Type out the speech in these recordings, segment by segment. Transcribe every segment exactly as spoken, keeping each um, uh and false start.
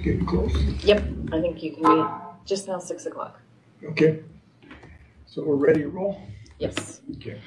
getting close. Yep, I think you can be just now six o'clock. Okay. So we're ready to roll? Yes. Okay.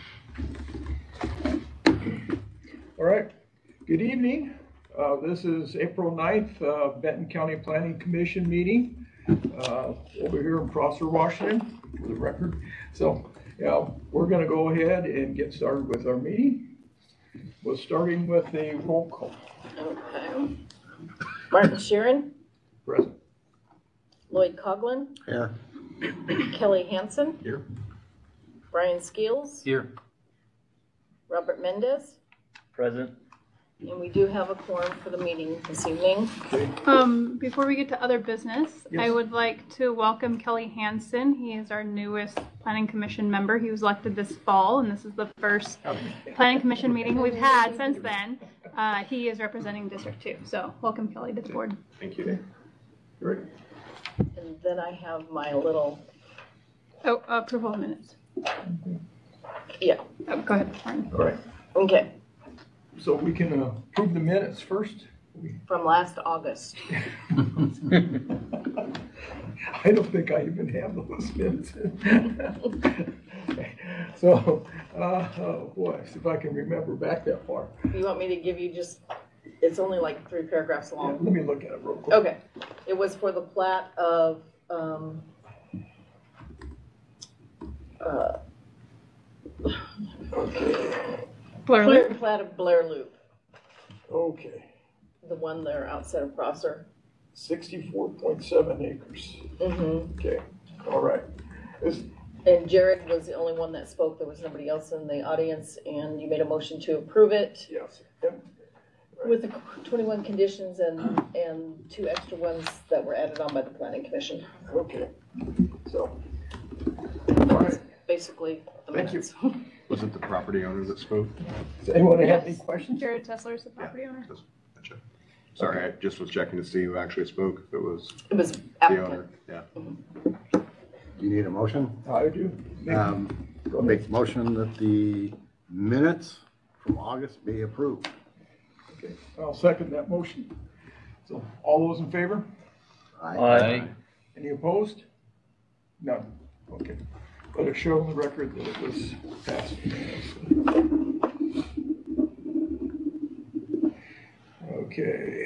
All right. Good evening. Uh, this is April ninth, uh, Benton County Planning Commission meeting uh, over here in Prosser, Washington, for the record. So, yeah, we're going to go ahead and get started with our meeting. We're starting with a roll call. Okay. Martin Sheeran, Present. Lloyd Coughlin, Here. Kelly Hansen, Here. Brian Skeels, Here. Robert Mendez, Present. and we do have a quorum for the meeting this evening. Okay. Um, before we get to other business, Yes. I would like to welcome Kelly Hansen. He is our newest Planning Commission member. He was elected this fall, and this is the first Planning Commission meeting we've had since then. Uh, he is representing District two. So welcome, Kelly, to the board. Thank you. Great. And then I have my little, Oh, approval of minutes. yeah, Oh, go ahead, Martin. All right. okay, So we can uh, approve the minutes first. We- from last August. I don't think I even have those minutes. So, uh, oh boy, see if I can remember back that far. You want me to give you just, it's only like three paragraphs Yeah, long. let me look at it real quick. Okay, it was for the plat of, um, uh, Okay, Blair Blair, Loop. plat of Blair Loop, okay. the one there outside of Prosser. sixty-four point seven acres. Mm-hmm. Okay, all right. Is- And Jared was the only one that spoke. There was nobody else in the audience, and you made a motion to approve it Yes. Yep. with the twenty-one conditions and, and two extra ones that were added on by the planning commission. Okay, so, all right. Basically, the Thank you. minutes. Was it the property owner that spoke? Does anyone have any Yes. questions? Jared Tesler is the property owner. Just- Gotcha. Sorry, I just was checking to see who actually spoke, if it was It was the applicant. owner, yeah. You need a motion? I do. Um, Go I'll ahead. make a motion that the minutes from August be approved. Okay, I'll second that motion. So, all those in favor? Aye. Any opposed? None. Okay. Let it show on the record that it was passed. Okay.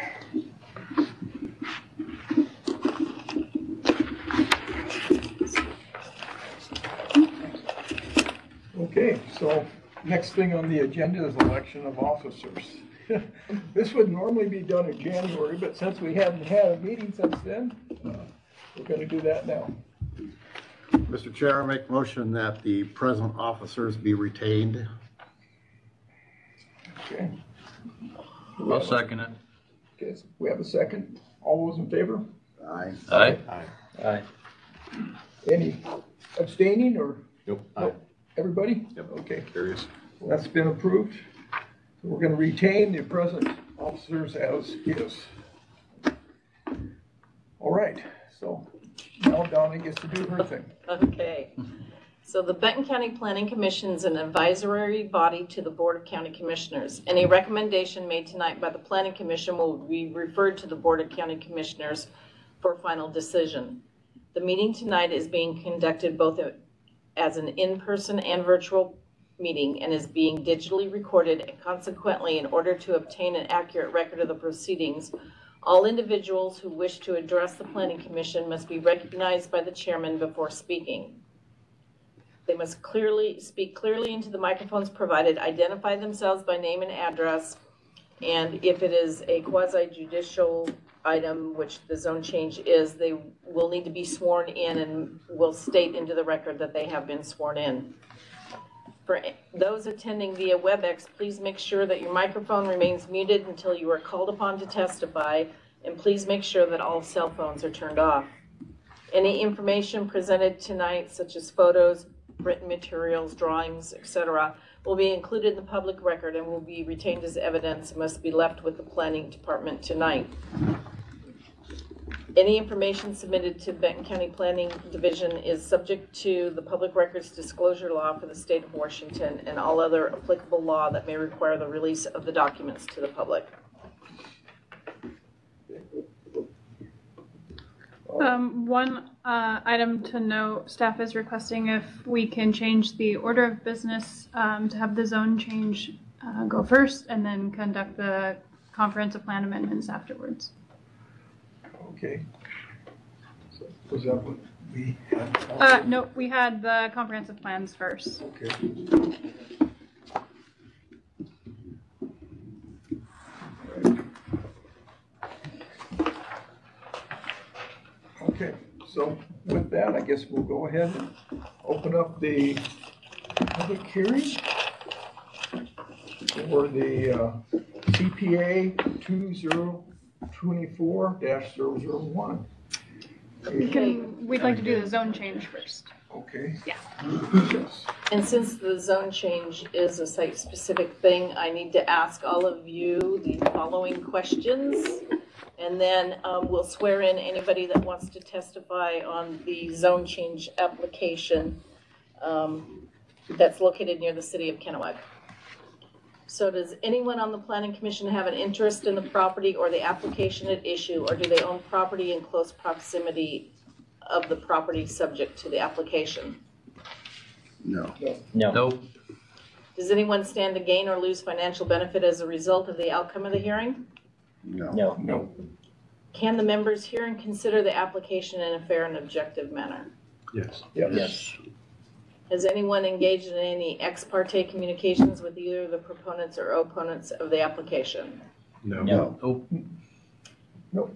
Okay, so next thing on the agenda is election of officers. This would normally be done in January, but since we haven't had a meeting since then, uh, we're gonna do that now. Mister Chair, I make a motion that the present officers be retained. Okay. I'll second it. Okay, so we have a second. All those in favor? Aye. Aye. Aye. Aye. Any abstaining or Nope, aye. nope? Everybody? Yep. Okay, Curious. that's been approved. So we're gonna retain the present officers as is. All right, so now Donna gets to do her thing. Okay. So the Benton County Planning Commission is an advisory body to the Board of County Commissioners. Any recommendation made tonight by the Planning Commission will be referred to the Board of County Commissioners for final decision. The meeting tonight is being conducted both as an in-person and virtual meeting and is being digitally recorded, and consequently, in order to obtain an accurate record of the proceedings, all individuals who wish to address the Planning Commission must be recognized by the chairman before speaking. They must clearly speak clearly into the microphones provided, identify themselves by name and address, and if it is a quasi-judicial item, which the zone change is, they will need to be sworn in and will state into the record that they have been sworn in. For those attending via WebEx, please make sure that your microphone remains muted until you are called upon to testify, and please make sure that all cell phones are turned off. Any information presented tonight, such as photos, written materials, drawings, et cetera, will be included in the public record and will be retained as evidence and must be left with the planning department tonight. Any information submitted to Benton County Planning Division is subject to the public records disclosure law for the state of Washington and all other applicable law that may require the release of the documents to the public. Um, one uh, item to note, staff is requesting if we can change the order of business um, to have the zone change uh, go first and then conduct the comprehensive plan amendments afterwards. Okay. So was that what we had? Uh, no, we had the comprehensive plans first. Okay. Okay, so with that, I guess we'll go ahead and open up the public hearing for the uh, C P A two zero two four dash zero zero one. We can, we'd like to do the zone change first. Okay. Yeah. Yes. And since the zone change is a site-specific thing, I need to ask all of you the following questions. And then um, we'll swear in anybody that wants to testify on the zone change application um, that's located near the city of Kennewick. So does anyone on the Planning Commission have an interest in the property or the application at issue, or do they own property in close proximity of the property subject to the application? No. No. Nope. Does anyone stand to gain or lose financial benefit as a result of the outcome of the hearing? No. No. No. Can the members hear and consider the application in a fair and objective manner? Yes. Yes. Yes. Has anyone engaged in any ex parte communications with either the proponents or opponents of the application? No. No. Nope. Nope.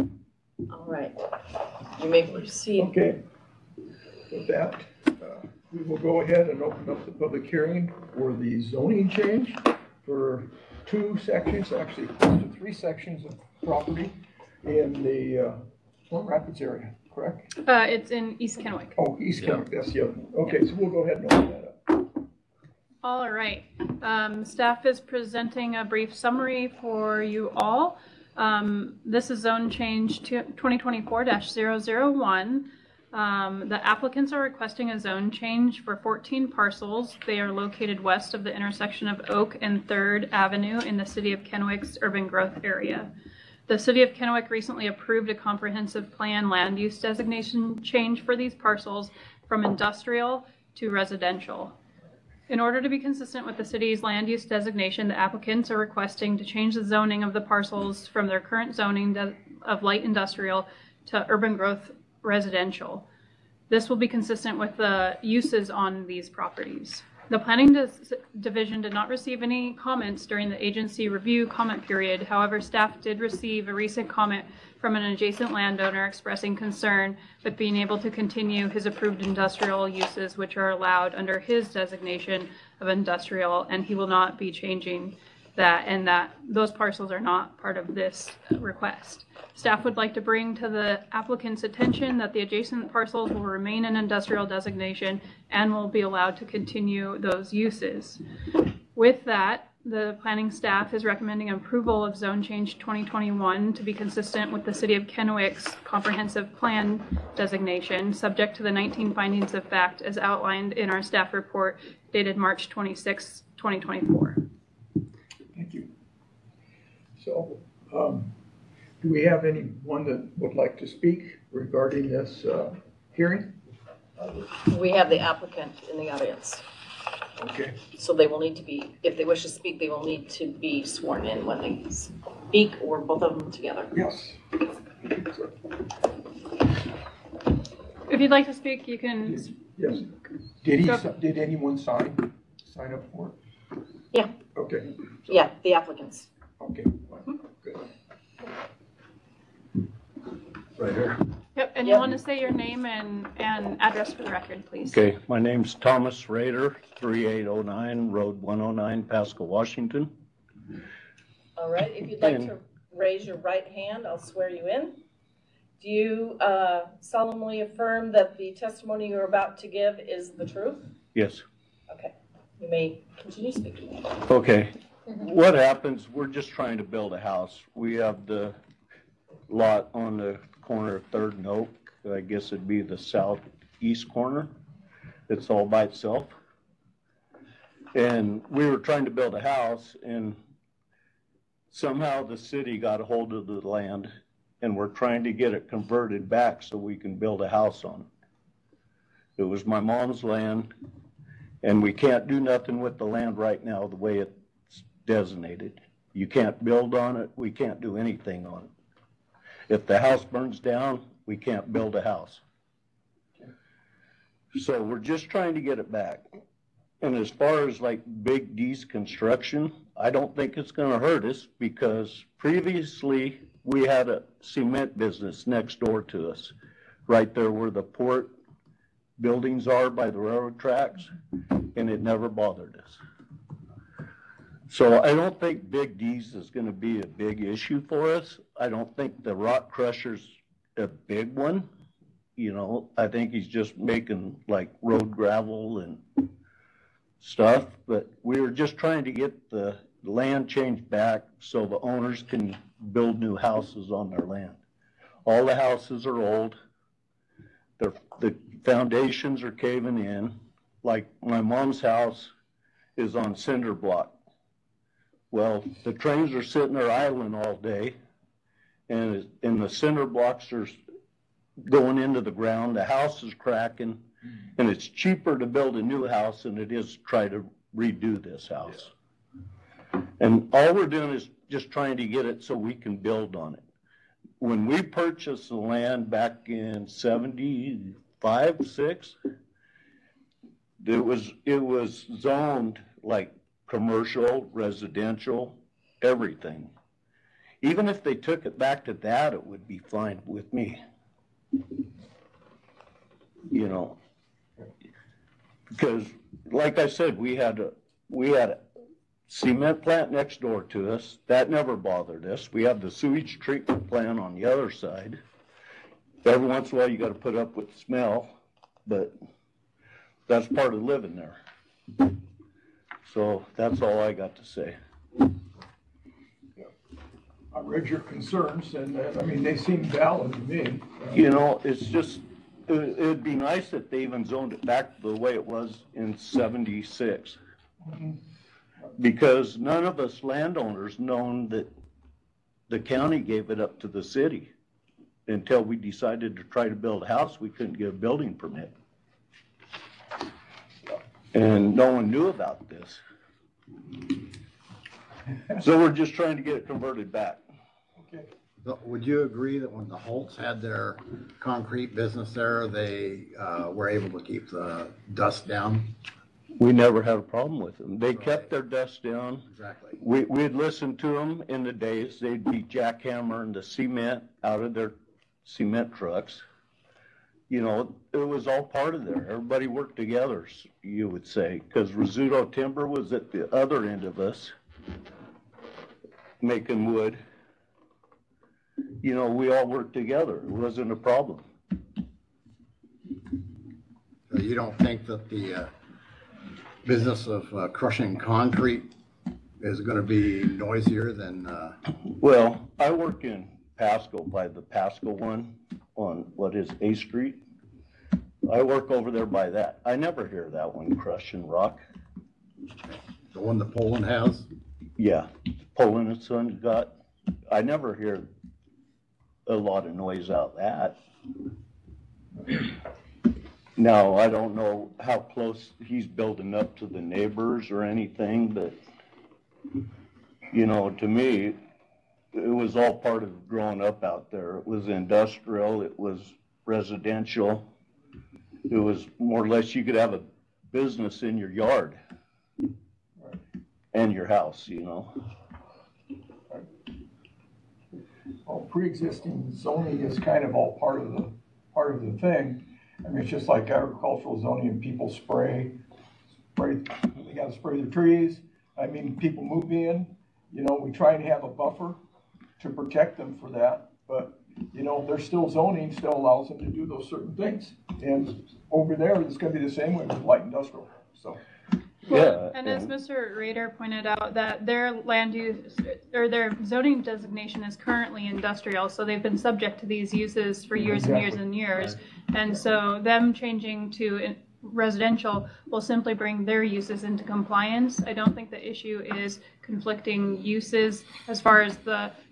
All right. You may proceed. Okay. With that, uh, we will go ahead and open up the public hearing for the zoning change for two sections, actually close to three sections of property in the uh, Plum Rapids area, correct? Uh, it's in East Kennewick. Oh, East Yeah. Kennewick, that's the other one. Okay, so we'll go ahead and open that up. All right. Um, staff is presenting a brief summary for you all. Um, this is zone change to twenty twenty-four dash zero zero one. Um, the applicants are requesting a zone change for fourteen parcels. They are located west of the intersection of Oak and third Avenue in the city of Kennewick's urban growth area. The city of Kennewick recently approved a comprehensive plan land use designation change for these parcels from industrial to residential. In order to be consistent with the city's land use designation, the applicants are requesting to change the zoning of the parcels from their current zoning of light industrial to urban growth residential. This will be consistent with the uses on these properties. The Planning Division did not receive any comments during the agency review comment period. However, staff did receive a recent comment from an adjacent landowner expressing concern with being able to continue his approved industrial uses, which are allowed under his designation of industrial, and he will not be changing that, and that those parcels are not part of this request. Staff would like to bring to the applicant's attention that the adjacent parcels will remain in industrial designation and will be allowed to continue those uses. With that, the planning staff is recommending approval of zone change twenty twenty-one to be consistent with the city of Kennewick's comprehensive plan designation, subject to the nineteen findings of fact as outlined in our staff report dated March twenty-sixth, twenty twenty-four. Thank you. So, um, do we have anyone that would like to speak regarding this uh, hearing? We have the applicant in the audience. Okay. So they will need to be, if they wish to speak, they will need to be sworn in when they speak, or both of them together. Yes. If you'd like to speak, you can. Yes. Did he, Go. si- did anyone sign, sign up for it? Yeah. Okay. So- Yeah, the applicants. Okay, fine. Good. Right here. Yep, and you Yep. want to say your name and, and address for the record, please. Okay, my name's Thomas Rader, thirty-eight oh nine, Road one oh nine, Pasco, Washington. All right, if you'd like And- to raise your right hand, I'll swear you in. Do you uh, solemnly affirm that the testimony you're about to give is the truth? Yes. Okay, you may continue speaking. Okay, what happens, we're just trying to build a house. We have the lot on the corner of Third and Oak. I guess it'd be the southeast corner. It's all by itself. And we were trying to build a house, and somehow the city got a hold of the land and we're trying to get it converted back so we can build a house on it. It was my mom's land, and we can't do nothing with the land right now the way it's designated. You can't build on it, we can't do anything on it. If the house burns down, we can't build a house. So we're just trying to get it back. And as far as like Big D's construction, I don't think it's gonna hurt us, because previously we had a cement business next door to us, right there where the port buildings are by the railroad tracks, and it never bothered us. So I don't think Big D's is gonna be a big issue for us. I don't think the rock crusher's a big one. You know, I think he's just making like road gravel and stuff, but we were just trying to get the land changed back so the owners can build new houses on their land. All the houses are old. They're, the foundations are caving in. Like my mom's house is on cinder block. Well, the trains are sitting there idling all day, and, and the cinder blocks are going into the ground. The house is cracking, and it's cheaper to build a new house than it is to try to redo this house. And all we're doing is just trying to get it so we can build on it. When we purchased the land back in seventy-five, six, it was, it was zoned like commercial, residential, everything. Even if they took it back to that, it would be fine with me. You know, because like I said, we had a, we had a cement plant next door to us. That never bothered us. We have the sewage treatment plant on the other side. Every once in a while you got to put up with the smell, but that's part of living there. So that's all I got to say. I read your concerns, and uh, I mean, they seem valid to me. Uh, You know, it's just, it, it'd be nice if they even zoned it back the way it was in seventy-six. Mhm. Because none of us landowners known that the county gave it up to the city. Until we decided to try to build a house, we couldn't get a building permit. And no one knew about this. So we're just trying to get it converted back. Okay. So would you agree that when the Holtz had their concrete business there, they uh, were able to keep the dust down? We never had a problem with them. They kept their dust down. Exactly. We, we'd listen to them in the days. They'd be jackhammering the cement out of their cement trucks. You know, it was all part of there. Everybody worked together, you would say, because Rizzuto Timber was at the other end of us, making wood. You know, we all worked together. It wasn't a problem. So you don't think that the uh, business of uh, crushing concrete is going to be noisier than? Uh... Well, I work in Pasco by the Pasco one on what is A Street. I work over there by that. I never hear that one crushing rock. The one that Poland has? Yeah, Poland and Son got, I never hear a lot of noise out of that. Now, I don't know how close he's building up to the neighbors or anything, but, you know, to me, it was all part of growing up out there. It was industrial, it was residential. It was more or less you could have a business in your yard and your house, you know. Well, pre-existing zoning is kind of all part of the, part of the thing. I mean, it's just like agricultural zoning, and people spray, spray, they gotta spray their trees. I mean, people move in, you know, we try and have a buffer to protect them for that, but, you know, there's still zoning, still allows them to do those certain things. And over there, it's gonna be the same way with light industrial, so. Yeah. And as Mister Rader pointed out, that their land use, or their zoning designation is currently industrial, so they've been subject to these uses for years and years and years. And so them changing to residential will simply bring their uses into compliance. I don't think the issue is conflicting uses as far as the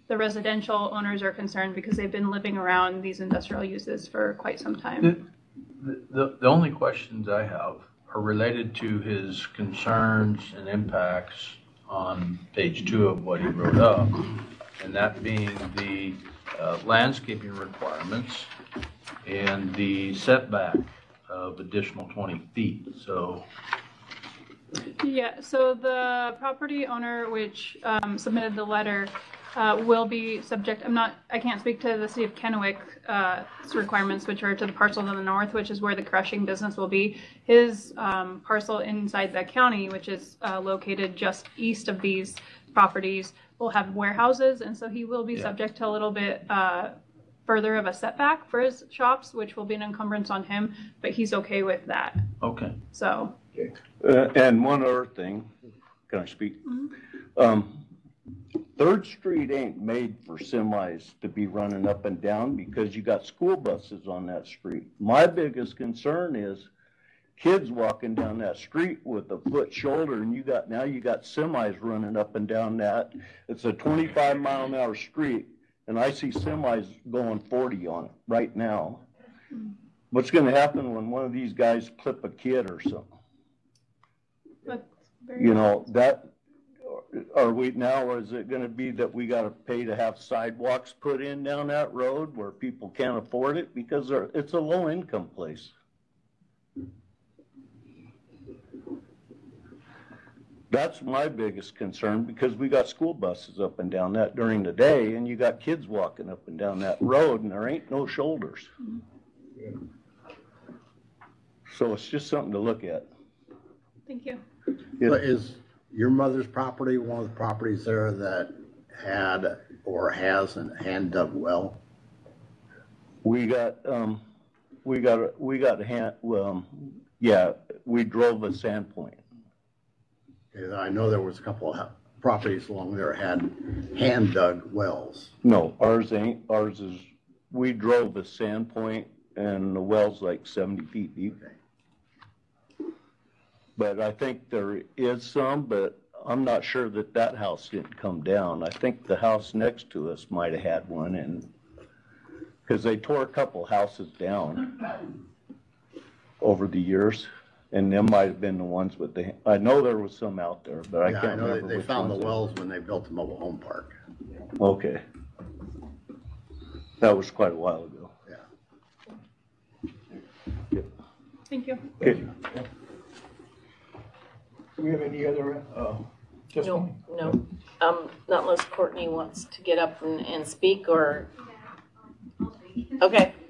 the residential owners are concerned because they've been living around these industrial uses for quite some time. The, the, the only questions I have are related to his concerns and impacts on page two of what he wrote up, and that being the uh, landscaping requirements and the setback of additional twenty feet. So Yeah, so the property owner which um, submitted the letter uh, will be subject, I'm not, I can't speak to the city of Kennewick uh, requirements, which are to the parcel to the north, which is where the crushing business will be. His um, parcel inside the county, which is uh, located just east of these properties, will have warehouses, and so he will be Yeah. subject to a little bit uh, further of a setback for his shops, which will be an encumbrance on him, but he's okay with that, okay. so. Uh, and one other thing, can I speak? Um, Third Street ain't made for semis to be running up and down because you got school buses on that street. My biggest concern is kids walking down that street with a foot shoulder, and you got, now you got semis running up and down that. It's a twenty-five mile an hour street, and I see semis going forty on it right now. What's gonna happen when one of these guys clip a kid or something? That's very You know, that, are we now, or is it gonna be that we gotta pay to have sidewalks put in down that road where people can't afford it? Because they're, it's a low income place. That's my biggest concern, because we got school buses up and down that during the day, and you got kids walking up and down that road, and there ain't no shoulders. So it's just something to look at. Thank you. But is your mother's property one of the properties there that had or has a hand dug well? We got, um, we got, we got a hand, um, yeah, we drove a sand point. Because I know there was a couple of properties along there had hand dug wells. No, ours ain't, ours is, we drove a sand point and the well's like seventy feet deep. But I think there is some, but I'm not sure that that house didn't come down. I think the house next to us might have had one, and, because they tore a couple houses down over the years, and them might have been the ones with the, I know there was some out there, but I Yeah, I can't know remember they, they which found the ones it wells when they built the mobile home park. was. Okay. That was quite a while ago. Yeah. Thank you. Okay. Do we have any other uh, testimony? No, no, um, not unless Courtney wants to get up and, and speak, or, okay.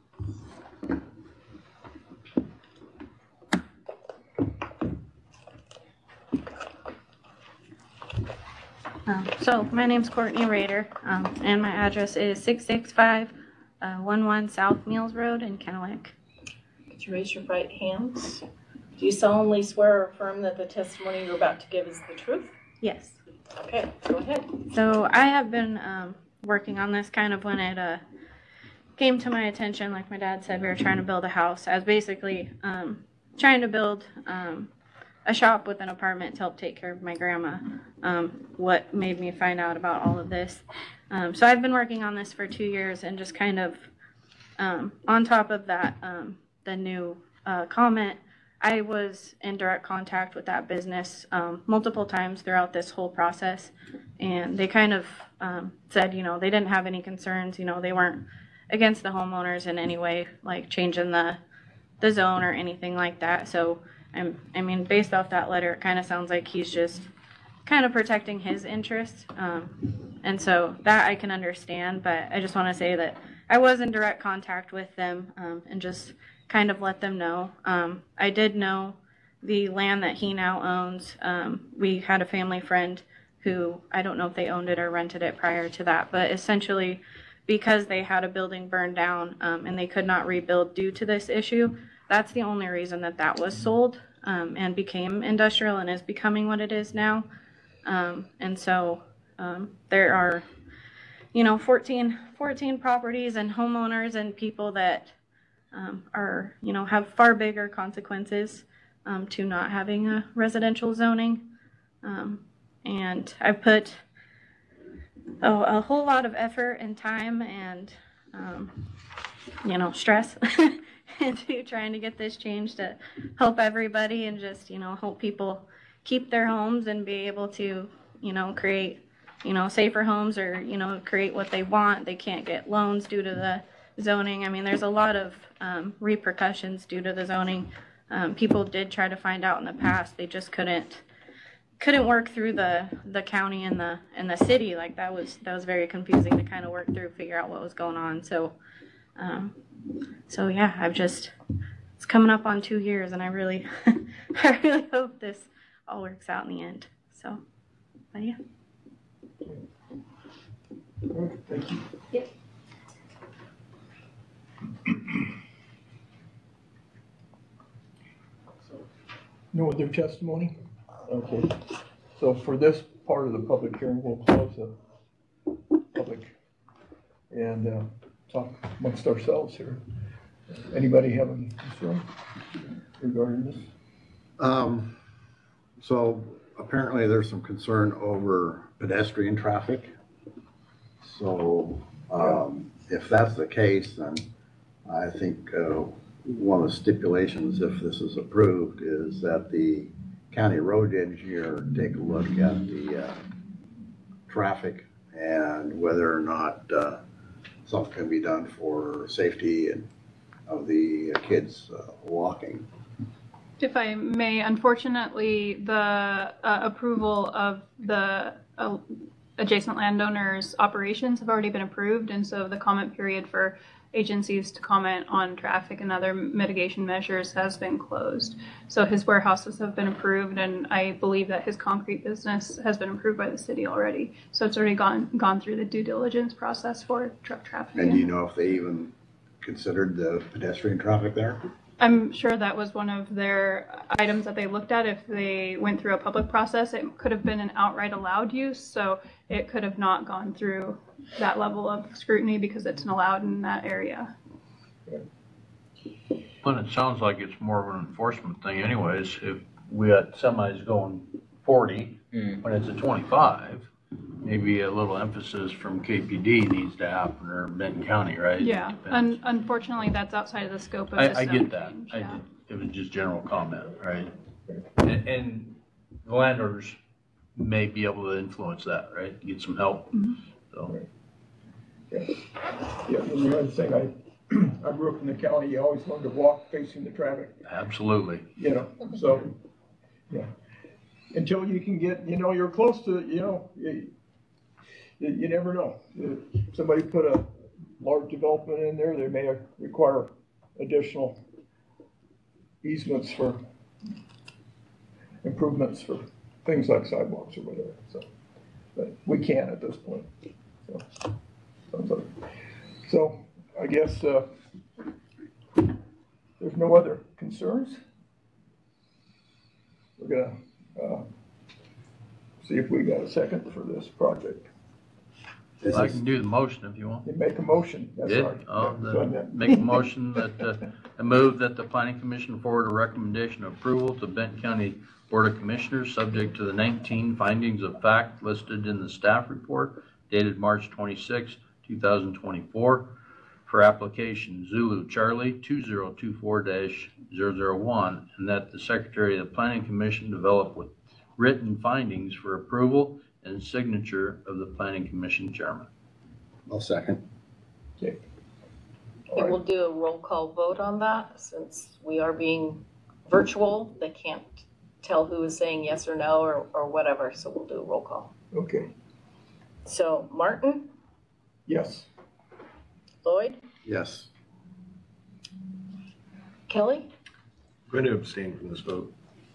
Um, So my name's Courtney Rader, um, and my address is six six five uh, one one South Mills Road in Kennewick. Could you raise your right hand? Do you solemnly swear or affirm that the testimony you're about to give is the truth? Yes. Okay, go ahead. So I have been um, working on this kind of when it uh, came to my attention. Like my dad said, we were trying to build a house. I was basically um, trying to build um, a shop with an apartment to help take care of my grandma. Um, what made me find out about all of this. Um, so I've been working on this for two years and just kind of um, on top of that, um, the new uh, comment, I was in direct contact with that business um, multiple times throughout this whole process, and they kind of um, said, you know, they didn't have any concerns, you know, they weren't against the homeowners in any way, like changing the the zone or anything like that. So, I'm, I mean, based off that letter, it kind of sounds like he's just kind of protecting his interests, um, and so that I can understand, but I just want to say that I was in direct contact with them um, and just kind of let them know. Um, I did know the land that he now owns. Um, we had a family friend who, I don't know if they owned it or rented it prior to that, but essentially because they had a building burned down um, and they could not rebuild due to this issue, that's the only reason that that was sold um, and became industrial and is becoming what it is now. Um, and so um, there are, you know, fourteen, fourteen properties and homeowners and people that Um, are, you know, have far bigger consequences um, to not having a residential zoning. Um, and I've put a, a whole lot of effort and time and, um, you know, stress into trying to get this change to help everybody and just, you know, help people keep their homes and be able to, you know, create, you know, safer homes or, you know, create what they want. They can't get loans due to the zoning. I mean, there's a lot of um, repercussions due to the zoning. Um, people did try to find out in the past. They just couldn't couldn't work through the the county and the and the city. Like that was that was very confusing to kind of work through, figure out what was going on. So, um, so yeah, I've just it's coming up on two years, and I really I really hope this all works out in the end. So, but yeah. All right, thank you. Yep. No other testimony? Okay, so for this part of the public hearing, we'll close the public and uh, talk amongst ourselves here. Anybody have any concern regarding this? Um, so apparently there's some concern over pedestrian traffic. So, um, if that's the case, then I think, uh, one of the stipulations, if this is approved, is that the county road engineer take a look at the, uh, traffic and whether or not, uh, something can be done for safety and of the kids uh, walking. If I may, unfortunately, the uh, approval of the uh, adjacent landowners' operations have already been approved, and so the comment period for agencies to comment on traffic and other mitigation measures has been closed. So his warehouses have been approved, and I believe that his concrete business has been approved by the city already. So it's already gone gone through the due diligence process for truck traffic. And do you know if they even considered the pedestrian traffic there? I'm sure that was one of their items that they looked at. If they went through a public process, it could have been an outright allowed use, so it could have not gone through that level of scrutiny because it's allowed in that area. Well, it sounds like it's more of an enforcement thing anyways. If we got semis going forty, when it's a twenty-five, maybe a little emphasis from K P D needs to happen, or Benton County, right? Yeah, Un- unfortunately, that's outside of the scope of this I, I get zone that. change, I yeah. did. It was just general comment, right? And, and the landowners may be able to influence that, right? Get some help. Mhm. So, Yeah, yeah, and the other thing, I, I grew up in the county, you always learned to walk facing the traffic, absolutely. you know, so, yeah. Until you can get, you know, you're close to, you know, you, you you never know. If somebody put a large development in there, they may require additional easements for improvements for things like sidewalks or whatever, so. But we can't at this point, so. Sounds like- So, I guess, uh, there's no other concerns. We're gonna, uh, see if we got a second for this project. This I is- can do the motion if you want. You make a motion, that's Did? all right. Oh, Yeah, go then ahead. make a motion that, uh, I move that the planning commission forward a recommendation of approval to Benton County Board of Commissioners, subject to the nineteen findings of fact listed in the staff report dated March twenty-sixth, two thousand twenty-four, for application Zulu Charlie two zero two four dash zero zero one, and that the Secretary of the Planning Commission develop with written findings for approval and signature of the Planning Commission Chairman. I'll second. Okay. All And right. we'll do a roll call vote on that, since we are being virtual. They can't tell who is saying yes or no or, or whatever, so we'll do a roll call. Okay, So Martin, yes, Lloyd, Yes. Kelly, I'm going to abstain from this vote.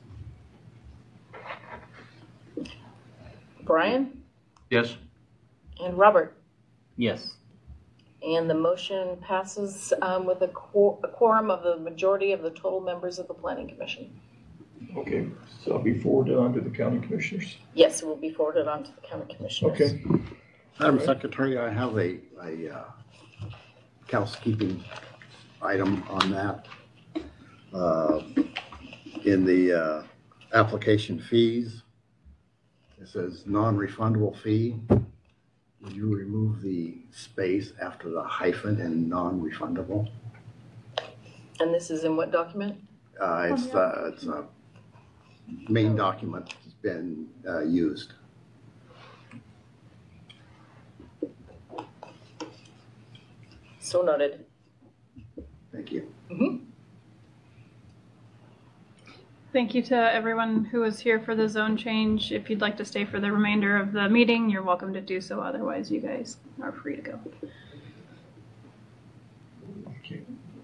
Brian, Yes? and Robert. Yes. And the motion passes um, with a quor- a quorum of the majority of the total members of the Planning Commission. okay, so I'll be forwarded on to the county commissioners. Yes, it will be forwarded on to the county commissioners. Okay, Madam Secretary, I have a, a uh, housekeeping item on that. Uh, In the uh, application fees, it says non-refundable fee. Would you remove the space after the hyphen in non-refundable? And this is in what document? Uh, it's, uh, it's a main document that's been, uh, used. So noted. Thank you. Thank you to everyone who was here for the zone change. If you'd like to stay for the remainder of the meeting, you're welcome to do so. Otherwise, you guys are free to go. Okay.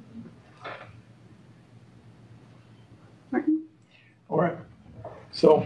Martin? All right. So,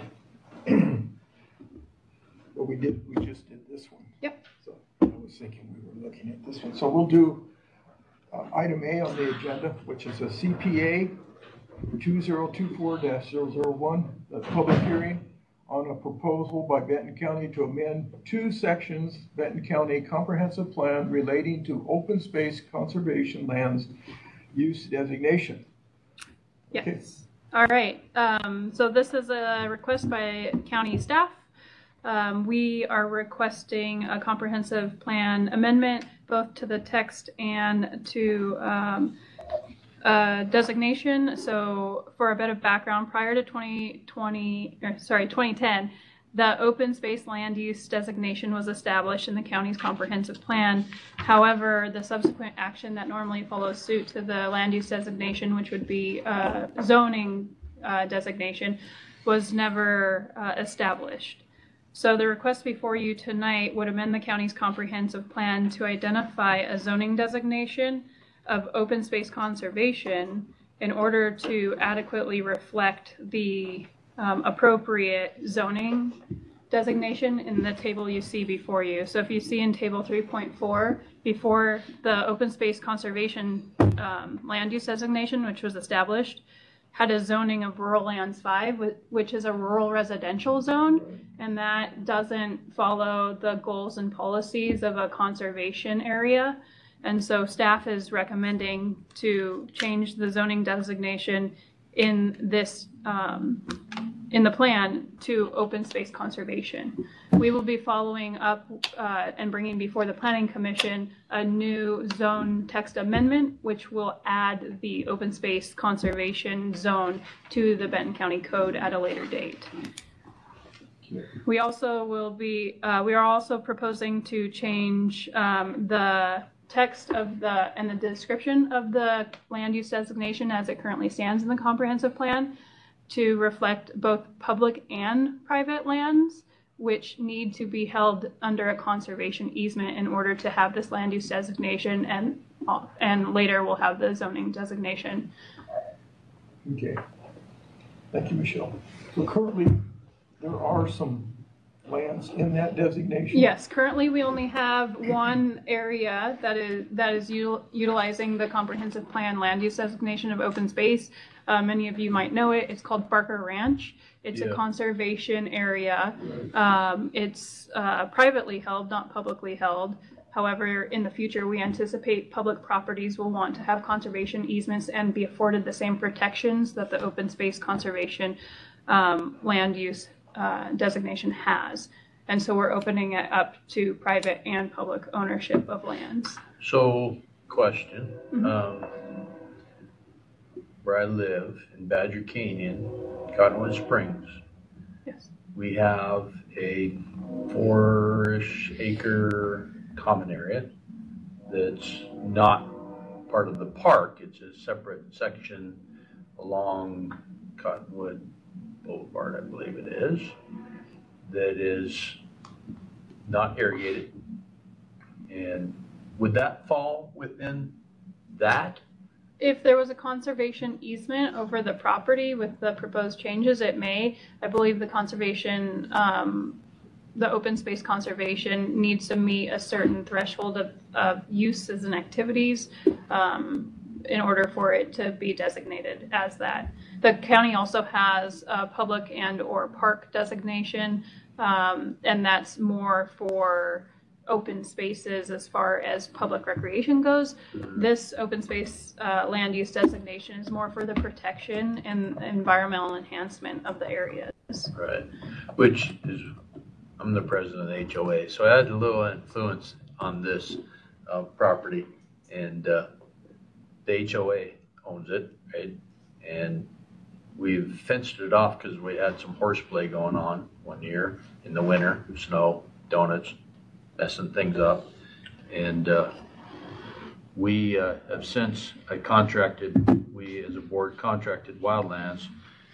well, we did, we just did this one. Yep. So I was thinking we were looking at this one. So we'll do uh, item A on the agenda, which is a C P A two zero two four dash zero zero one, the public hearing on a proposal by Benton County to amend two sections Benton County Comprehensive Plan relating to open space conservation lands use designation. Yes. Okay. All right. Um, so this is a request by county staff. Um, we are requesting a comprehensive plan amendment, both to the text and to um, uh, designation. So for a bit of background, prior to twenty twenty, or sorry, twenty ten, the open space land use designation was established in the county's comprehensive plan. However, the subsequent action that normally follows suit to the land use designation, which would be uh, zoning uh, designation, was never uh, established. So the request before you tonight would amend the county's comprehensive plan to identify a zoning designation of open space conservation in order to adequately reflect the um, appropriate zoning designation in the table you see before you. So if you see in table three point four, before the open space conservation um, land use designation, which was established, had a zoning of rural lands five, which is a rural residential zone, and that doesn't follow the goals and policies of a conservation area. And so staff is recommending to change the zoning designation in this, um, in the plan to open space conservation. We will be following up uh, and bringing before the Planning Commission a new zone text amendment, which will add the open space conservation zone to the Benton County Code at a later date. We also will be, uh, we are also proposing to change um, the text of the and the description of the land use designation as it currently stands in the comprehensive plan to reflect both public and private lands, which need to be held under a conservation easement in order to have this land use designation, and and later we'll have the zoning designation. Okay. Thank you, Michelle. So currently, there are some lands in that designation? Yes, currently we only have one area that is that is util, utilizing the comprehensive plan land use designation of open space. Uh, many of you might know it. It's called Barker Ranch. It's Yeah. a conservation area. Um, it's uh, privately held, not publicly held. However, in the future, we anticipate public properties will want to have conservation easements and be afforded the same protections that the open space conservation um, land use uh, designation has. And so we're opening it up to private and public ownership of lands. So, question, Mhm. um, where I live in Badger Canyon, Cottonwood Springs, Yes. we have a four-ish acre common area that's not part of the park. It's a separate section along Cottonwood Boulevard, I believe it is, that is not irrigated. And would that fall within that? If there was a conservation easement over the property with the proposed changes, it may. I believe the conservation, um, the open space conservation needs to meet a certain threshold of, of uses and activities um, in order for it to be designated as that. The county also has a public and or park designation, um, and that's more for open spaces as far as public recreation goes. This open space uh, land use designation is more for the protection and environmental enhancement of the areas. Right, which is I'm the president of the H O A, so I had a little influence on this uh, property, and uh, the H O A owns it, right? And we've fenced it off because we had some horseplay going on one year in the winter, snow, donuts, messing things up. And uh, we uh, have since I contracted, we as a board contracted Wildlands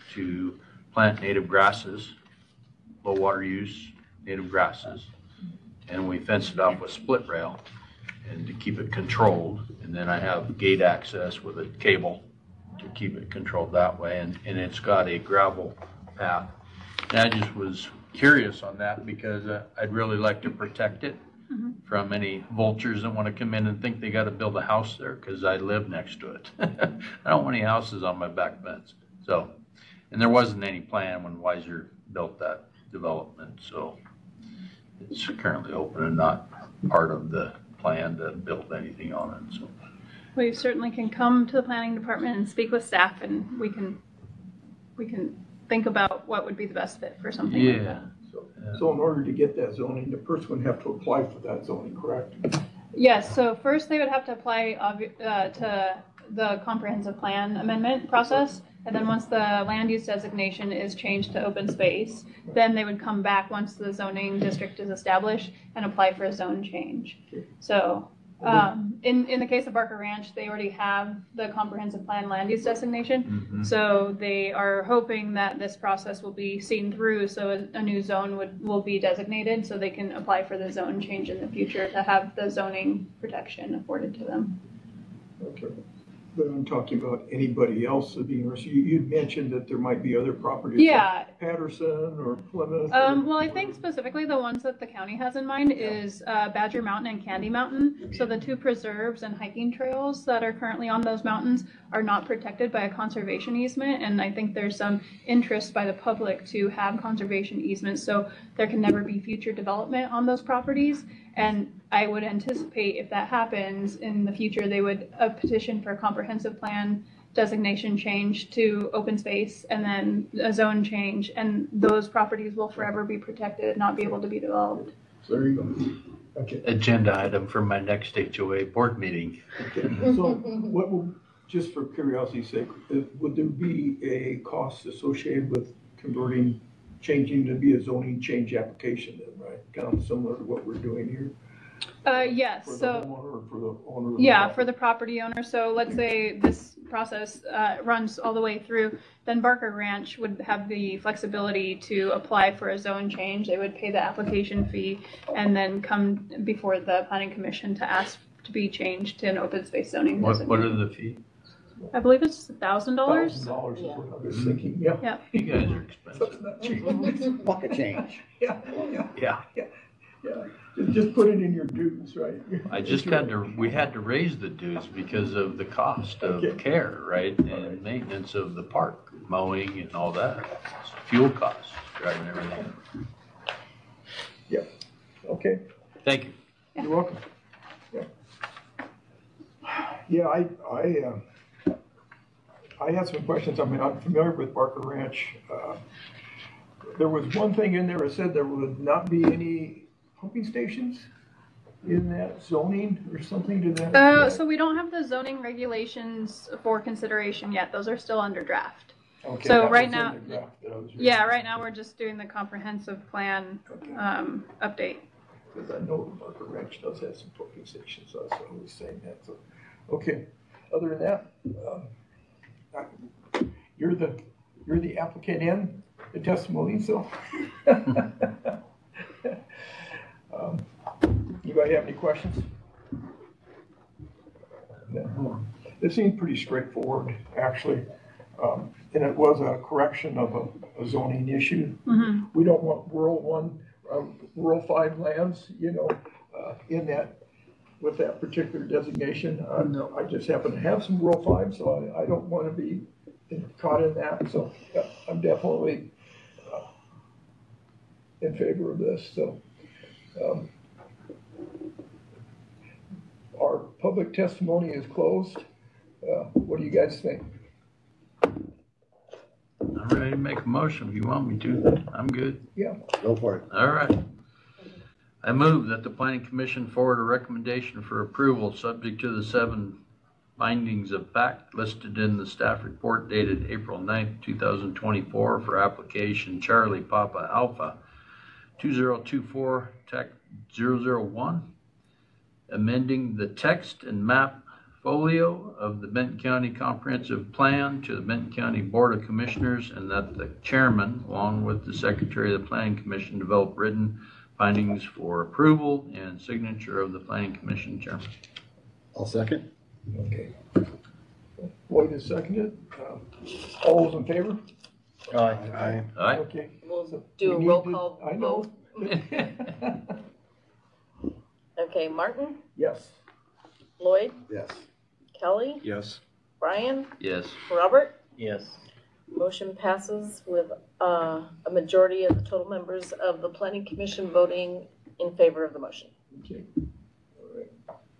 to plant native grasses, low water use native grasses. And we fenced it off with split rail and to keep it controlled. And then I have gate access with a cable to keep it controlled that way. And, and it's got a gravel path. And I just was curious on that because uh, I'd really like to protect it mm-hmm. from any vultures that want to come in and think they got to build a house there because I live next to it. I don't want any houses on my back fence. So, and there wasn't any plan when Weiser built that development. So it's currently open and not part of the plan to build anything on it. So we certainly can come to the planning department and speak with staff, and we can we can think about what would be the best fit for something yeah. like that. So, so in order to get that zoning, the person would have to apply for that zoning, correct? Yes, so first they would have to apply uh, to the comprehensive plan amendment process, and then once the land use designation is changed to open space, then they would come back once the zoning district is established and apply for a zone change. So um, in, in the case of Barker Ranch, they already have the comprehensive plan land use designation. Mm-hmm. So they are hoping that this process will be seen through, so a, a new zone would will be designated so they can apply for the zone change in the future to have the zoning protection afforded to them. Okay. But I'm talking about anybody else of the university. You, you'd mentioned that there might be other properties. Yeah. Like Patterson or Plymouth. Um, or, well, I think specifically the ones that the county has in mind is uh, Badger Mountain and Candy Mountain. So the two preserves and hiking trails that are currently on those mountains are not protected by a conservation easement. And I think there's some interest by the public to have conservation easements so there can never be future development on those properties. And I would anticipate if that happens in the future, they would uh, petition for a comprehensive plan designation change to open space and then a zone change. And those properties will forever be protected, not be able to be developed. So there you go. Okay. Agenda item for my next H O A board meeting. Okay. So what will, just for curiosity's sake, uh, would there be a cost associated with converting, changing to be a zoning change application then, right? Kind of similar to what we're doing here? Uh, yes, For the so. homeowner or for the owner of the Yeah, property? for the property owner. So let's say this process uh, runs all the way through, then Barker Ranch would have the flexibility to apply for a zone change. They would pay the application fee and then come before the planning commission to ask to be changed to an open space zoning. What, what are the fees? I believe it's a thousand dollars. Thousand dollars is Yeah. what I was thinking, yeah. Yeah. You guys are So expensive. it's not cheap. Pocket change. Yeah, yeah, Yeah. yeah. Just, just put it in your dues, right? I just had to, we had to raise the dues because of the cost of Okay. care, right? And maintenance of the park, mowing and all that. Fuel costs, driving everything. Yep, okay, Thank you. you're welcome. Yeah, yeah, I, I, uh, I had some questions. I mean, I'm familiar with Barker Ranch. Uh, There was one thing in there that said there would not be any pumping stations in that zoning or something to that? Uh, effect? so we don't have the zoning regulations for consideration yet. Those are still under draft. Okay, so that right was in now- the draft that I was reading. Yeah, right now we're just doing the comprehensive plan Okay. um, update. Because I know Barker Ranch does have some pumping stations, so that's what I was saying that, so, okay. Other than that, um, I- you're the, you're the applicant in the testimony, so. Um, Anybody have any questions? No. This seems pretty straightforward, actually. Um, And it was a correction of a- a zoning issue. Mhm. We don't want rural one, um, rural five lands, you know, uh, in that, with that particular designation. Uh, No, I just happen to have some rural five, so I, I don't want to be caught in that. So yeah, I'm definitely uh, in favor of this, so. um, Our public testimony is closed. Uh, What do you guys think? I'm ready to make a motion if you want me to. I'm good. Yeah, Go for it. All right. I move that the planning commission forward a recommendation for approval subject to the seven findings of fact listed in the staff report dated April ninth, two thousand twenty-four for application Charlie Papa Alpha two zero two four Tech zero zero one, amending the text and map folio of the Benton County Comprehensive Plan to the Benton County Board of Commissioners, and that the chairman, along with the secretary of the Planning Commission, develop written findings for approval and signature of the Planning Commission chairman. I'll second. Okay. Floyd is seconded. Uh, All those in favor? Aye. Aye. Okay. We'll So do a we roll need to- call I know. vote. Okay, Martin, Yes. Lloyd, Yes. Kelly, Yes. Brian, Yes. Robert. Yes. Motion passes with uh, a majority of the total members of the planning commission voting in favor of the motion. Okay. All right.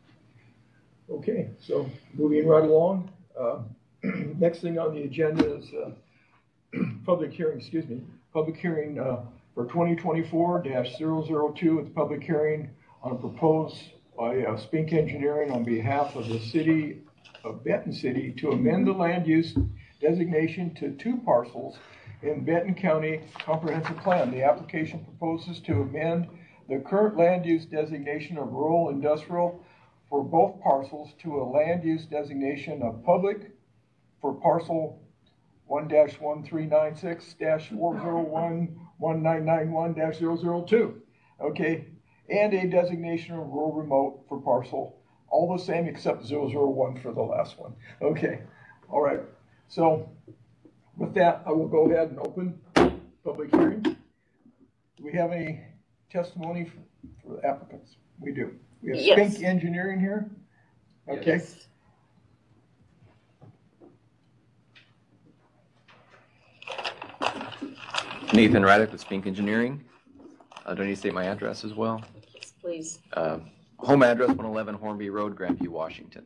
Okay, so moving right along. uh, Next thing on the agenda is uh, public hearing, excuse me, public hearing uh, for twenty twenty-four dash zero zero two. It's public hearing on a proposed by uh, Spink Engineering on behalf of the city of Benton City to amend the land use designation to two parcels in Benton County Comprehensive Plan. The application proposes to amend the current land use designation of rural industrial for both parcels to a land use designation of public for parcel one dash one three nine six dash four zero one one nine nine one dash zero zero two. Okay, and a designation of rural remote for parcel, all the same except zero zero one for the last one. Okay, all right. So with that, I will go ahead and open public hearing. Do we have any testimony for the applicants? We do. We have Yes. Spink Engineering here. Okay. Yes. Nathan Raddick with Spink Engineering. Uh, do I need to state my address as well? Yes, please. Uh, home address, one eleven Hornby Road, Grandview, Washington.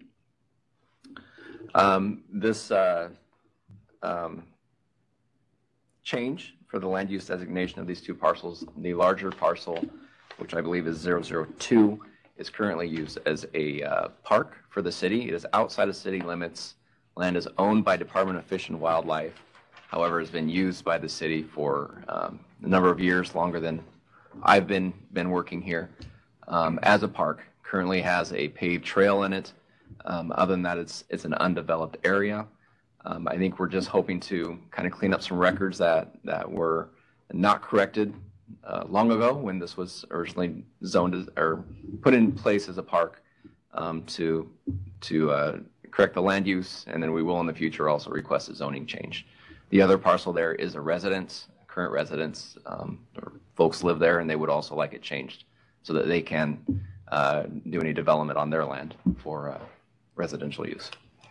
Um, this uh, um, change for the land use designation of these two parcels, the larger parcel, which I believe is zero zero two, is currently used as a uh, park for the city. It is outside of city limits. Land is owned by Department of Fish and Wildlife. However, has been used by the city for um, a number of years, longer than I've been been working here, um, as a park. Currently has a paved trail in it. Um, other than that, it's it's an undeveloped area. Um, I think we're just hoping to kind of clean up some records that that were not corrected uh, long ago when this was originally zoned as, or put in place as a park, um, to to uh, correct the land use, and then we will in the future also request a zoning change. The other parcel there is a residence, current residence, um, or folks live there, and they would also like it changed so that they can uh, do any development on their land for uh, residential use.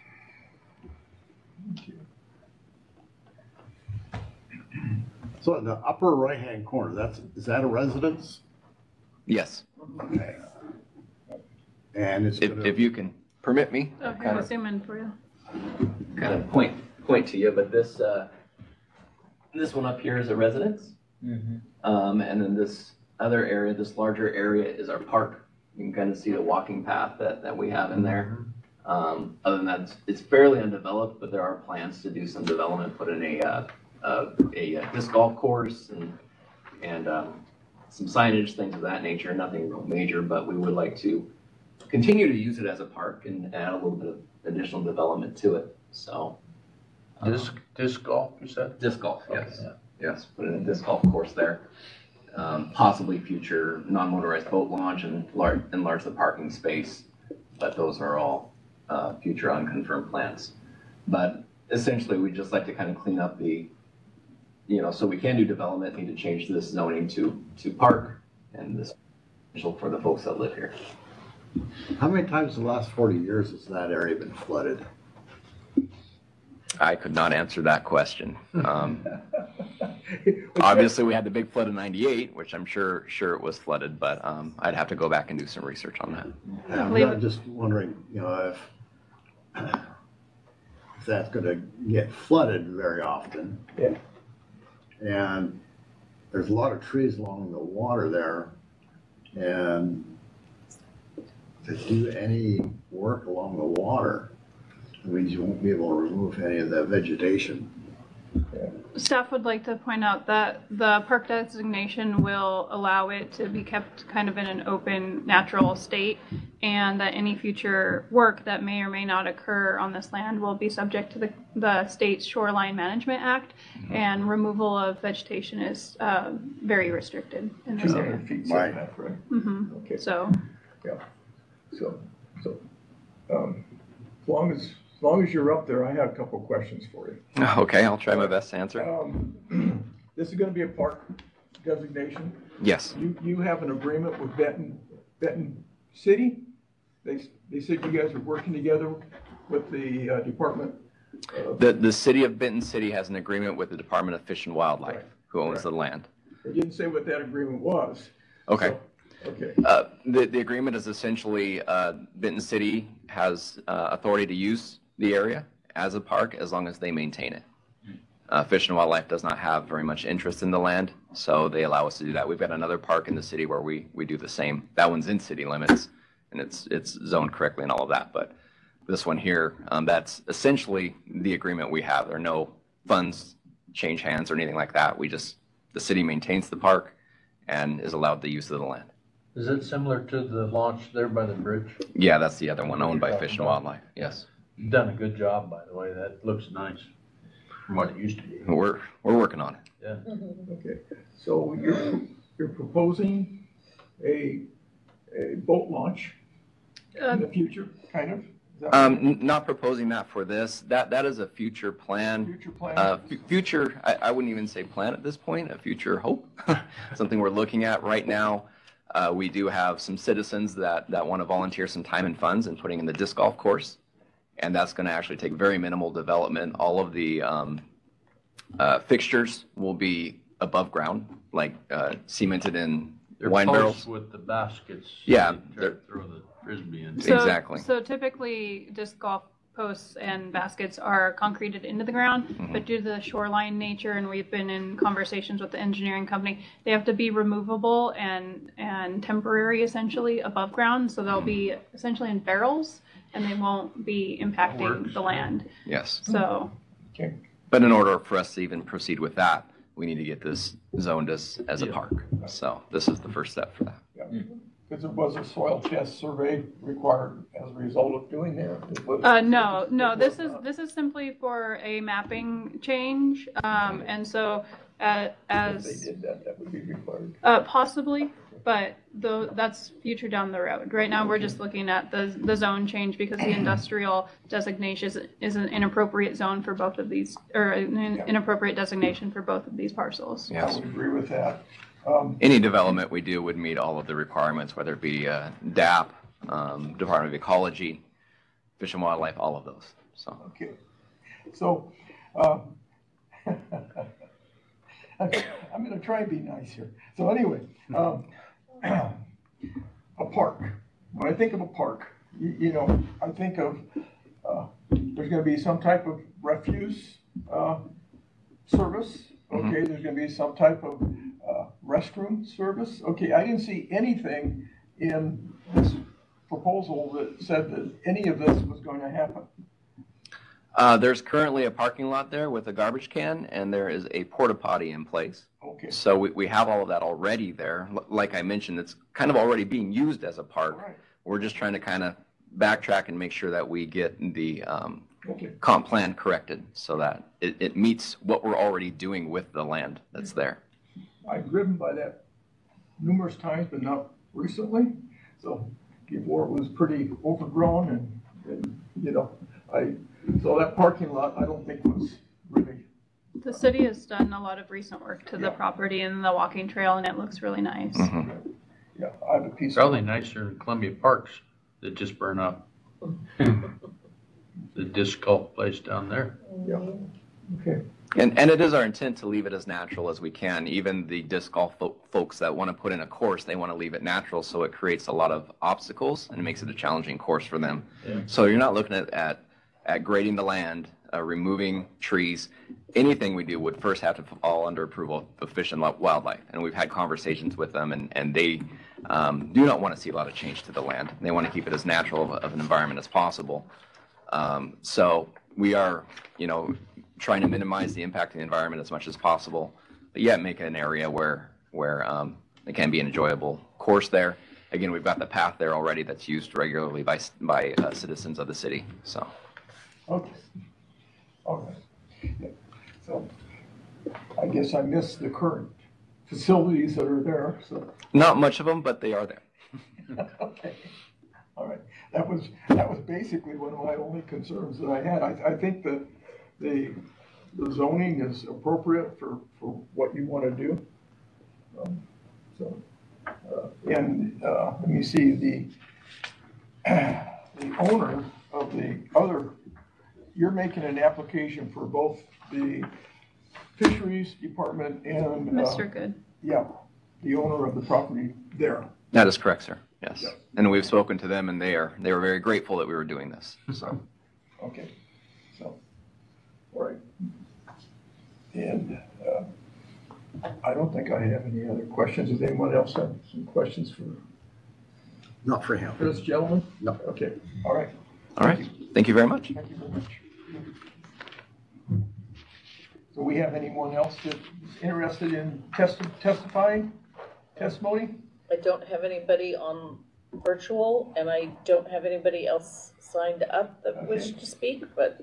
So in the upper right-hand corner, that's, is that a residence? Yes, Okay. And it's if, gonna, if you can permit me, Okay, kind I'll of, zoom in for you. kind of point point to you, but this uh, this one up here is a residence, um, and then this other area, this larger area, is our park. You can kind of see the walking path that, that we have in there. Um, other than that, it's, it's fairly undeveloped, but there are plans to do some development, put in a uh, uh, a, a disc golf course and and um, some signage, things of that nature. Nothing real major, but we would like to continue to use it as a park and add a little bit of additional development to it. So. uh, Disc, disc golf, you said? Disc golf, Okay, yes. yeah. Yes, put in a disc golf course there. Um, possibly future non-motorized boat launch and large, enlarge the parking space. But those are all uh, future unconfirmed plans. But essentially, we'd just like to kind of clean up the, you know, so we can do development, need to change this zoning to, to park and this potential for the folks that live here. how many times in the last forty years has that area been flooded? I could not answer that question. Um, obviously, we had the big flood in ninety-eight, which I'm sure sure it was flooded, but um, I'd have to go back and do some research on that. And I'm believe not it- just wondering, you know, if, if that's gonna get flooded very often. Yeah. And there's a lot of trees along the water there. And to do any work along the water, that means you won't be able to remove any of that vegetation. Staff would like to point out that the park designation will allow it to be kept kind of in an open, natural state, and that any future work that may or may not occur on this land will be subject to the, the state's Shoreline Management Act, and removal of vegetation is uh, very restricted in this two area. hundred feet Right. setback, right? hmm Okay, So, yeah, so, so, um, as long as, as long as you're up there, I have a couple of questions for you. Okay, I'll try my best to answer. Um, this is gonna be a park designation. Yes. You, you have an agreement with Benton, Benton City? They, they said you guys are working together with the uh, Department of, The, the city of Benton City has an agreement with the Department of Fish and Wildlife, Right. who owns Right. the land. they didn't say what that agreement was. Okay. So- Okay, Uh, the, the agreement is essentially, uh, Benton City has, uh, authority to use the area as a park as long as they maintain it. Uh, Fish and Wildlife does not have very much interest in the land, so they allow us to do that. We've got another park in the city where we, we do the same. That one's in city limits, and it's, it's zoned correctly and all of that, but this one here, um, that's essentially the agreement we have. There are no funds change hands or anything like that. We just, the city maintains the park and is allowed the use of the land. Is it similar to the launch there by the bridge? Yeah, that's the other one owned by Fish and Wildlife. Yes. You've done a good job, by the way. That looks nice from what it used to be. We're, we're working on it. Yeah. okay. So you're, you're proposing a, a boat launch in the future, kind of? Is that Um, n- not proposing that for this. That, that is a future plan. Future plan? Uh, f- future, I, I wouldn't even say plan at this point, a future hope. Something we're looking at right now. Uh, we do have some citizens that, that want to volunteer some time and funds in putting in the disc golf course. And that's going to actually take very minimal development. All of the um, uh, fixtures will be above ground, like uh, cemented in They're wine posts barrels. with the baskets. Yeah, You try to they're- throw the frisbee in. so, Exactly. So typically, disc golf posts and baskets are concreted into the ground, Mm-hmm. but due to the shoreline nature, and we've been in conversations with the engineering company, they have to be removable and and temporary, essentially above ground. So they'll be essentially in barrels, and they won't be impacting works. the land. Yes. So. Okay, But in order for us to even proceed with that, we need to get this zoned as, as a Yeah. park. So this is the first step for that. yeah. Because there was a soil test survey required as a result of doing that. It was- Uh, no, it no, was this is, not. this is simply for a mapping change, um, and so, uh, If as, they did that, that would be required. uh, possibly, but though, that's future down the road. Right now, we're just looking at the, the zone change because the industrial designation is, is an inappropriate zone for both of these, or an inappropriate designation for both of these parcels. I Yes. would agree with that. Um, Any development we do would meet all of the requirements, whether it be uh, D A P, um, Department of Ecology, Fish and Wildlife, all of those. So Okay, so, um, I'm gonna try and be nice here. So anyway, um, a park. When I think of a park, you, you know, I think of, uh, there's gonna be some type of refuse, uh, service. Okay, there's gonna be some type of, uh, restroom service. Okay, I didn't see anything in this proposal that said that any of this was going to happen. uh, there's currently a parking lot there with a garbage can, and there is a porta potty in place. Okay, So we, we have all of that already there. L- Like I mentioned, it's kind of already being used as a all park. right, We're just trying to kind of backtrack and make sure that we get the um, okay. comp plan corrected so that it, it meets what we're already doing with the land that's there. I've driven by that numerous times, but not recently. So before it was pretty overgrown and, and, you know, I, so that parking lot, I don't think was really, The city has done a lot of recent work to the Yeah. property and the walking trail, and it looks really nice. Mhm. yeah, I have a piece of. Probably nicer than Columbia Parks that just burn up. The disc golf place down there. Yeah, okay, And, and it is our intent to leave it as natural as we can. Even the disc golf fo- folks that want to put in a course, they want to leave it natural, so it creates a lot of obstacles and it makes it a challenging course for them. Yeah. So you're not looking at, at at grading the land, uh, removing trees, anything we do would first have to fall under approval of Fish and Wildlife. And we've had conversations with them, and, and they um, do not want to see a lot of change to the land. They want to keep it as natural of, of an environment as possible. Um, so we are, you know, trying to minimize the impact of the environment as much as possible, but yet make it an area where, where um, it can be an enjoyable course there. Again, we've got the path there already that's used regularly by, by uh, citizens of the city, so. Okay. All right. So I guess I missed the current facilities that are there, so. Not much of them, but they are there. Okay. All right. That was, that was basically one of my only concerns that I had. I, I think that the, the zoning is appropriate for, for what you want to do. Um, So, uh, and, uh, let me see, the, the owner of the other, you're making an application for both the fisheries department and. uh, Mister Good. Yeah, the owner of the property there. That is correct, sir. Yes. Yeah. And we've spoken to them, and they are, they were very grateful that we were doing this, so. Okay, so, all right. And, uh, I don't think I have any other questions. Does anyone else have some questions for Not for him. this gentleman? No. Okay, all right. All right. Thank you very much. Thank you very much. Do we have anyone else that's interested in testi- testifying, testimony? I don't have anybody on virtual, and I don't have anybody else signed up that wished to speak, but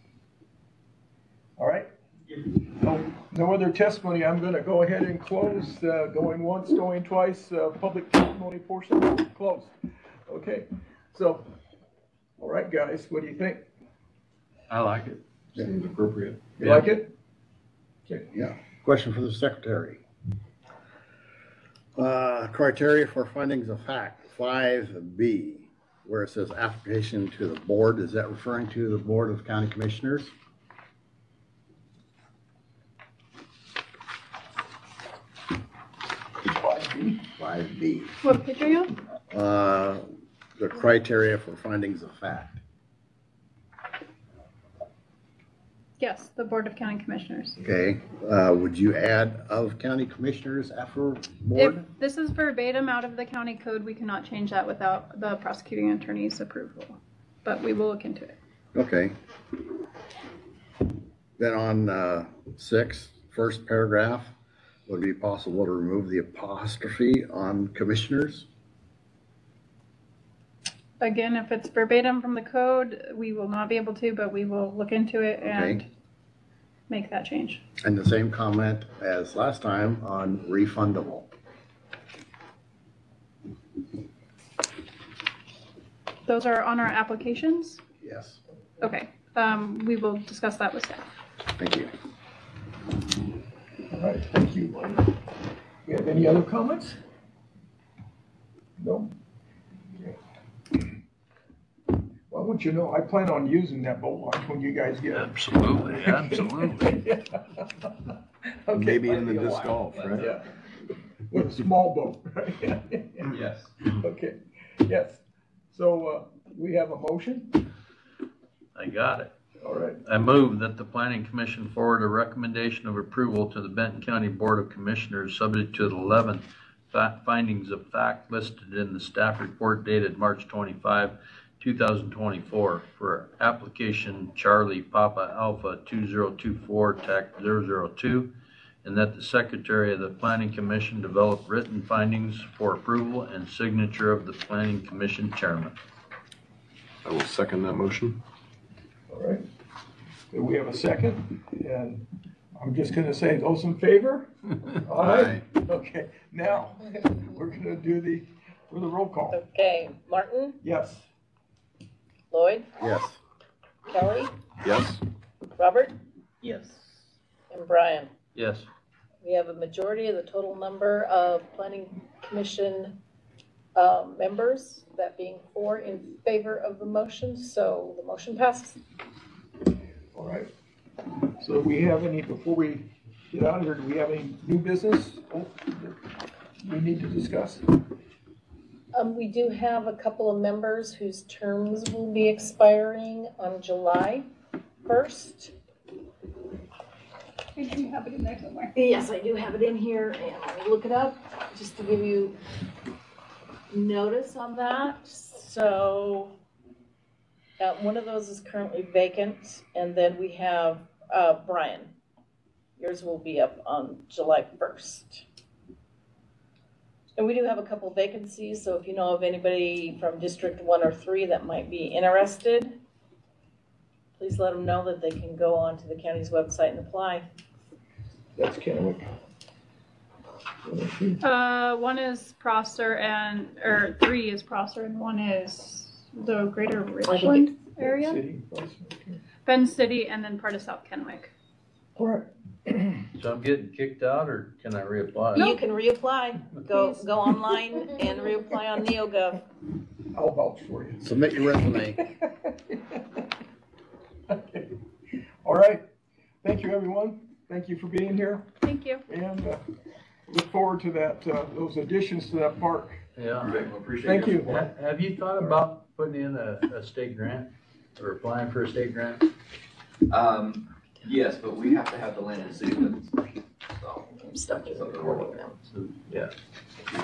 All right. No, no other testimony. I'm going to go ahead and close, uh, going once, going twice, uh, public testimony portion closed. Okay, so, all right, guys, what do you think? I like it. Seems appropriate. You like it? Okay. Yeah. Question for the secretary. Uh, criteria for findings of fact, five B, where it says application to the board, is that referring to the Board of County Commissioners? five B. What page are you on? Uh, the criteria for findings of fact. Yes, the Board of County Commissioners. Okay, uh, would you add of county commissioners after If board? this is verbatim out of the county code, we cannot change that without the prosecuting attorney's approval, but we will look into it. Okay. Then on, uh, six, first paragraph, would it be possible to remove the apostrophe on commissioners? Again, if it's verbatim from the code, we will not be able to, but we will look into it and Okay. make that change. And the same comment as last time on refundable. Those are on our applications? Yes, Okay, um, we will discuss that with staff. thank you. All right, thank you. You have any other comments? No? Okay. Well, I want you to know, I plan on using that boat launch when you guys get it. Absolutely, absolutely. Okay. Maybe in the disc golf, right? Yeah. With a small boat, right? Yes. Okay, yes. So, uh, we have a motion? I got it. All right. I move that the planning commission forward a recommendation of approval to the Benton County Board of Commissioners, subject to the eleven fa- findings of fact listed in the staff report dated March twenty-fifth, two thousand twenty-four, for application Charlie Papa Alpha two zero two four TAC zero zero two, and that the secretary of the planning commission develop written findings for approval and signature of the planning commission chairman. I will second that motion. All right. So we have a second, and I'm just gonna say, those in favor? Aye. Okay, now, we're gonna do the, for the roll call. okay, Martin, Yes. Lloyd, Yes, Kelly, Yes? Robert, Yes. and Brian. Yes. We have a majority of the total number of planning commission um, members, that being four in favor of the motion, so the motion passes. All right. So do we have any, before we get out of here, do we have any new business oh, that we need to discuss? Um, we do have a couple of members whose terms will be expiring on July first. I do have it in there somewhere. Yes, I do have it in here, and let me look it up, just to give you notice on that. So, uh, one of those is currently vacant, and then we have, uh, Brian. Yours will be up on July first. And we do have a couple vacancies, so if you know of anybody from District One or Three that might be interested, please let them know that they can go onto the county's website and apply. That's Kennewick. Uh, one is Prosser and, or three is Prosser and one is the greater Richland area. City. Bend City and then part of South Kennewick. All right. So I'm getting kicked out, or can I reapply? You can reapply, go, Please. go online and reapply on NeoGov. I'll vouch for you. Submit your resume. Okay. All right. Thank you, everyone. Thank you for being here, Thank you. and uh, look forward to that, uh, those additions to that park. Yeah. Thank you. Ha- Have you thought about putting in a, a state grant or applying for a state grant? Um, yes, but we have to have the land in city limits, so. I'm stuck in the recording now. So, yeah.